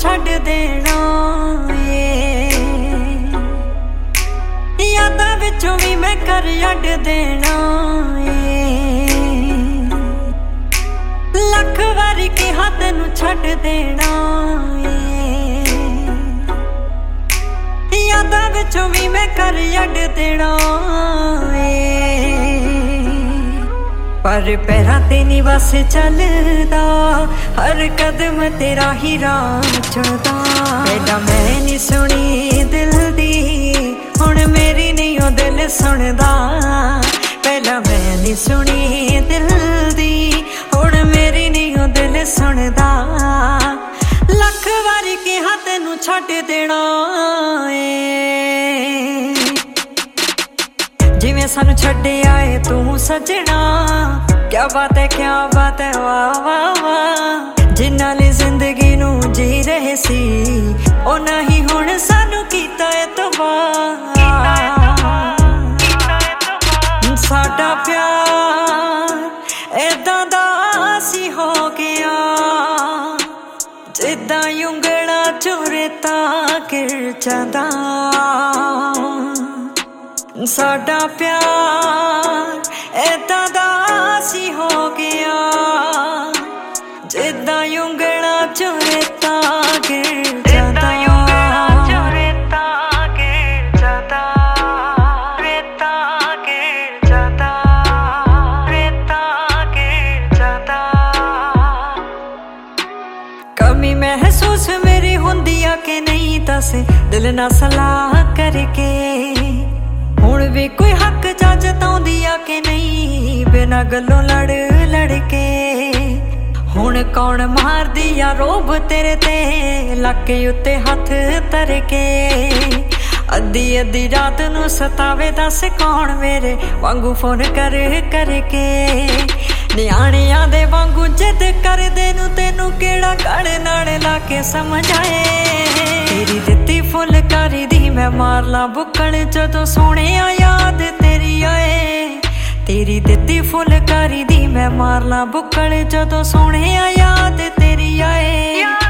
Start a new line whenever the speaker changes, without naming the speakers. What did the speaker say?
छड्ड देना यादां विचों भी मैं कर अड्ड देना लख वारी कहा तैनू छड्ड देना यादां विचों भी मैं कर अड्ड देना पर पैरां ते नी बस चलदा हर कदम तेरा ही राह चुनदा पहला मैं नी सुनी दिल दी हुण मेरी नहीं ओ दिल सुनदा पहला मैं नी सुनी दिल दी हुण मेरी नहीं ओ दिल सुनदा लख वारी कहा तैनू छड्ड देना जिवें सानू छड्डे आए तू सजना क्या बात है वाह वाह वाह जिन्ना ले जिंदगी नू जी रहे सी ओ नहीं हुण सानू कीता एतबार साडा प्यार ऐदां दा सी हो गया जिद्दां ਉਂਗਲਾਂ चों रेता गिर जांदा साडा प्यार ऐदां दा सी हो गया जिद्दां ਉਂਗਲਾਂ चों रेता गिर जांदा रेता गिर जांदा रेता गिर जांदा रेता गिर जांदा कमी महसूस मेरी हुंदी आ के नहीं दस दिल ना सलाह करके हुण भी कोई हक जज ताउंदी आ के नहीं बिना गल्लों लड़ के हुण कौन मारदी आ रोब तेरे ते लाके उत्ते हथ धर के अद्धी अद्धी रात नू सतावे दस कौन मेरे वांगू फोन कर के नियाणियां दे वांगू जिद करदे नू तेनू केड़ा गल नाल ला के समझाए तेरी दित्ती फुलकारी दी मैं मार ला बुक्कण जदों सोहणिया याद तेरी आए तेरी दित्ती फुलकारी दी मैं मार ला बुक्कण जदों सोहणिया याद तेरी आए।